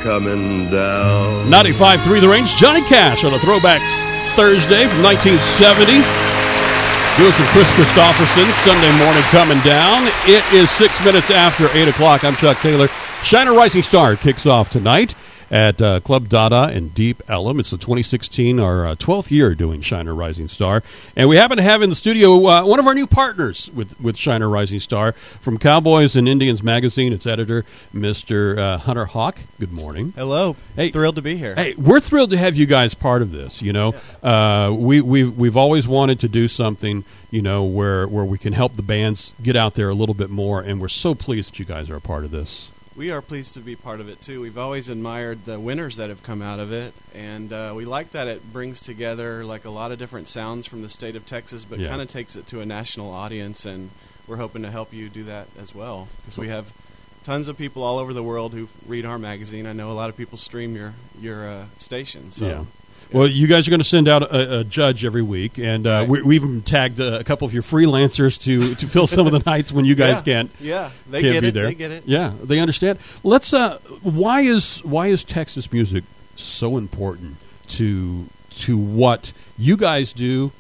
coming down. 95.3 The Range, Johnny Cash on a Throwbacks Thursday from 1970. Doing some Chris Christopherson, Sunday morning coming down. It is 6 minutes after 8 o'clock. I'm Chuck Taylor. Shiner Rising Star kicks off tonight at Club Dada in Deep Ellum. It's the 2016, our 12th year doing Shiner Rising Star. And we happen to have in the studio one of our new partners with Shiner Rising Star from Cowboys and Indians magazine. Its editor, Mr. Hunter Hawk. Good morning. Hello. Hey, thrilled to be here. Hey, we're thrilled to have you guys part of this. You know, we've always wanted to do something, you know, where we can help the bands get out there a little bit more, and we're so pleased that you guys are a part of this. We are pleased to be part of it, too. We've always admired the winners that have come out of it, and we like that it brings together like a lot of different sounds from the state of Texas, but kind of takes it to a national audience, and we're hoping to help you do that as well, because we have tons of people all over the world who read our magazine. I know a lot of people stream your station. So. Yeah. Well, you guys are going to send out a judge every week, and we even tagged a couple of your freelancers to fill some of the nights when you guys can't. Yeah, they can't get be it. there. They get it. Yeah, they understand. Let's. Why is Texas music so important to what you guys do,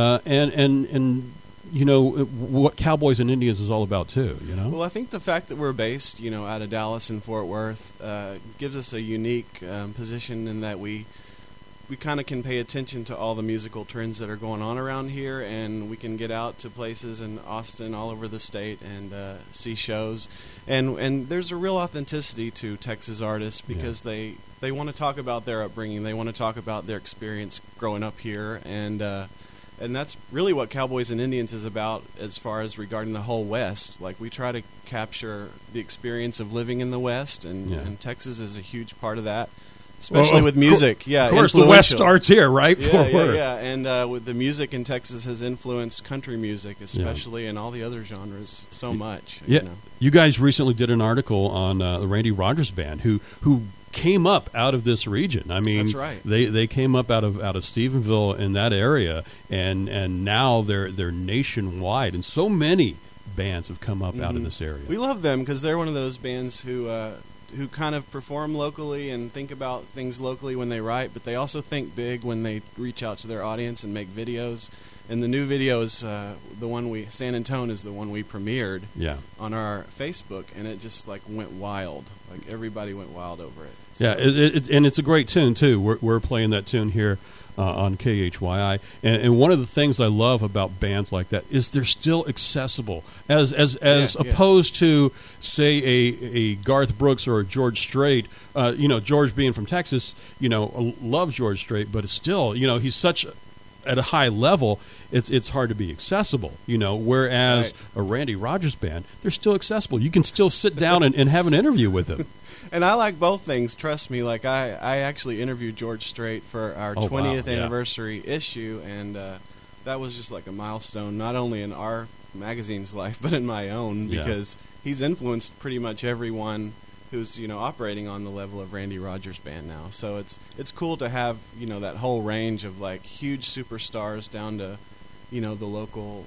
and you know what Cowboys and Indians is all about too? You know. Well, I think the fact that we're based, you know, out of Dallas and Fort Worth, gives us a unique position in that we kind of can pay attention to all the musical trends that are going on around here, and we can get out to places in Austin, all over the state, and see shows. And there's a real authenticity to Texas artists because they want to talk about their upbringing. They want to talk about their experience growing up here, and that's really what Cowboys and Indians is about as far as regarding the whole West. Like, we try to capture the experience of living in the West, and Texas is a huge part of that. Especially with music, Of course, the West starts here, right? Yeah. And with the music in Texas has influenced country music, especially, and all the other genres so much. Yeah, you know. You guys recently did an article on the Randy Rogers Band, who came up out of this region. I mean, that's right. They came up out of Stephenville in that area, and now they're nationwide, and so many bands have come up out of this area. We love them because they're one of those bands who kind of perform locally and think about things locally when they write, but they also think big when they reach out to their audience and make videos. And the new video is the one San Antone is the one we premiered on our Facebook, and it just like went wild. Like, everybody went wild over it. So. Yeah, and it's a great tune too. We're playing that tune here on KHYI, and one of the things I love about bands like that is they're still accessible, as opposed to, say, a Garth Brooks or a George Strait. You know, George being from Texas, you know, loves George Strait, but it's still, you know, he's such at a high level, it's hard to be accessible, you know, whereas a Randy Rogers Band, they're still accessible. You can still sit down and have an interview with them. And I like both things, trust me. Like, I actually interviewed George Strait for our 20th anniversary issue, and that was just like a milestone, not only in our magazine's life, but in my own, because he's influenced pretty much everyone who's, you know, operating on the level of Randy Rogers Band now. So it's cool to have, you know, that whole range of like huge superstars down to, you know, the local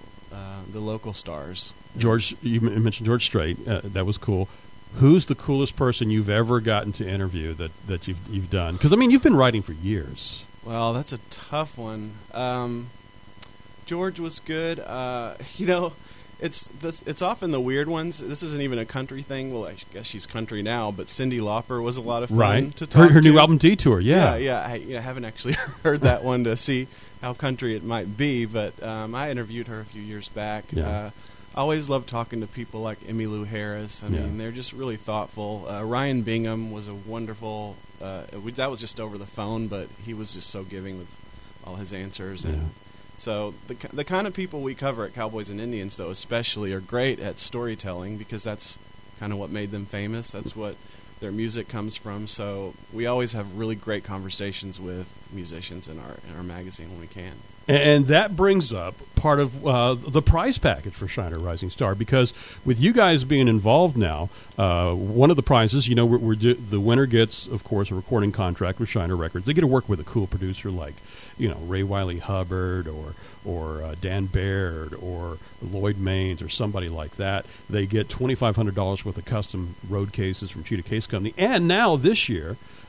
stars. George, you mentioned George Strait. That was cool. Who's the coolest person you've ever gotten to interview that you've done? Because I mean, you've been writing for years. Well, that's a tough one. George was good. You know, it's often the weird ones. This isn't even a country thing. Well, I guess she's country now, but Cyndi Lauper was a lot of fun to talk to. Her new album Detour, Yeah. I haven't actually heard that one to see how country it might be, but I interviewed her a few years back. I always love talking to people like Emmylou Harris. I mean, they're just really thoughtful. Ryan Bingham was a wonderful. That was just over the phone, but he was just so giving with all his answers. And so the kind of people we cover at Cowboys and Indians, though, especially, are great at storytelling, because that's kind of what made them famous. That's what their music comes from. So we always have really great conversations with musicians in our magazine when we can. And that brings up part of the prize package for Shiner Rising Star, because with you guys being involved now, one of the prizes, you know, the winner gets, of course, a recording contract with Shiner Records. They get to work with a cool producer like, you know, Ray Wiley Hubbard or Dan Baird or Lloyd Maines or somebody like that. They get $2,500 worth of custom road cases from Cheetah Case Company. And now this year,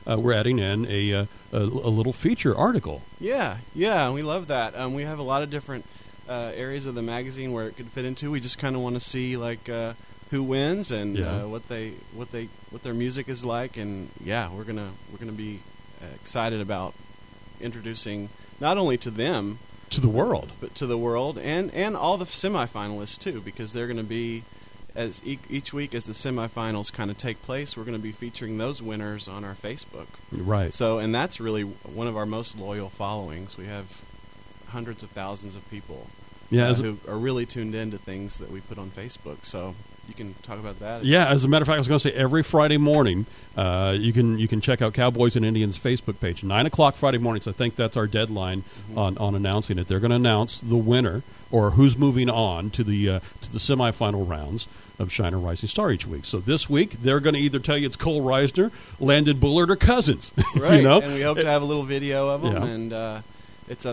we're adding in a little feature article. Yeah, we love that. We have a lot of different areas of the magazine where it could fit into. We just kind of want to see like who wins and what their music is like, and we're gonna be excited about introducing not only to them, to the world, but to the world and all the semifinalists too, because they're going to be, as each week as the semifinals kind of take place, we're going to be featuring those winners on our Facebook. Right. So, and that's really one of our most loyal followings. We have hundreds of thousands of people who are really tuned into things that we put on Facebook. So you can talk about that. Yeah, as a matter of fact, I was going to say every Friday morning you can check out Cowboys and Indians Facebook page, 9 o'clock Friday mornings. I think that's our deadline on announcing it. They're going to announce the winner or who's moving on to the semifinal rounds of Shiner Rising Star each week. So this week they're going to either tell you it's Cole Reisner, Landon Bullard, or Cousins. Right, you know? And we hope to have a little video of them. And it's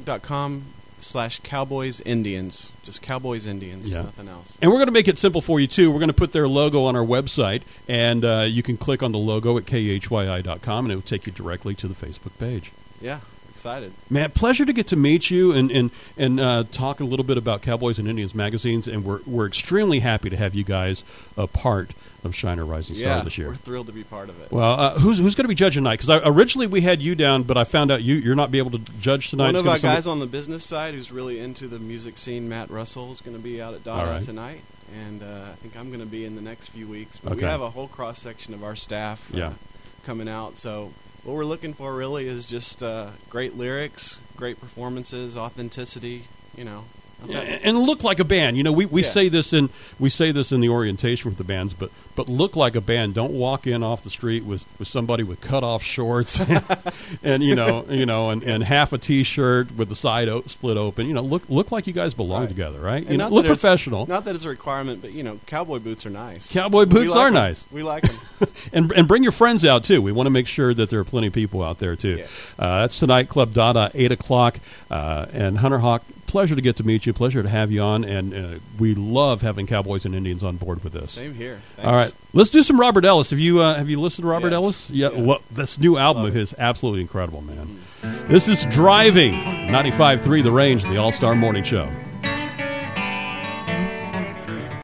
facebook.com/Cowboys Indians. Just Cowboys Indians, nothing else. And we're going to make it simple for you, too. We're going to put their logo on our website, and you can click on the logo at khyi.com, and it will take you directly to the Facebook page. Yeah, excited. Man, pleasure to get to meet you and talk a little bit about Cowboys and Indians magazines, and we're extremely happy to have you guys a part of Shiner Rising Star this year. We're thrilled to be part of it. Well, who's going to be judging tonight? Because originally we had you down, but I found out you're not be able to judge tonight. One of our guys on the business side who's really into the music scene, Matt Russell, is going to be out at Dada tonight, and I think I'm going to be in the next few weeks. But we have a whole cross-section of our staff coming out, so what we're looking for really is just great lyrics, great performances, authenticity, and look like a band. We say this in the orientation with the bands, but look like a band. Don't walk in off the street with somebody with cut off shorts and and half a t-shirt with the side split open. Look like you guys belong together, right? And look professional. Not that it's a requirement, but cowboy boots are nice. Cowboy boots are nice. We like them. and bring your friends out too. We want to make sure that there are plenty of people out there too. Yeah. That's tonight, Club Dada, 8 o'clock, and Hunter Hawk. Pleasure to get to meet you. Pleasure to have you on, and we love having Cowboys and Indians on board with this. Same here. Thanks. All right, let's do some Robert Ellis. Have you listened to Robert Ellis? Yeah. Well, this new album of his absolutely incredible, man. This is Driving 95.3 The Range, the All-Star Morning Show.